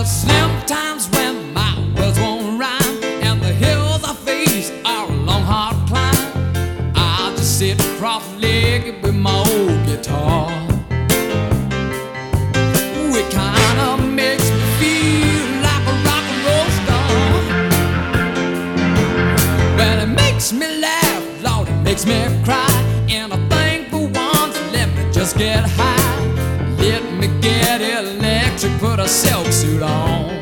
Sometimes when my words won't rhyme and the hills I face are a long hard climb, I'll just sit cross-legged with my old guitar. It kinda makes me feel like a rock and roll star. Well, it makes me laugh, Lord, it makes me cry, and I think for once, let me just get high. Let me get electric, put a silk suit on.